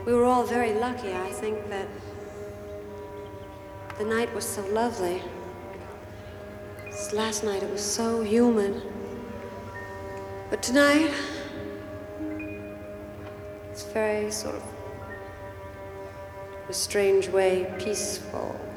We were all very lucky, I think, that the night was so lovely. This last night, it was so humid. But tonight, it's very sort of, in a strange way, peaceful.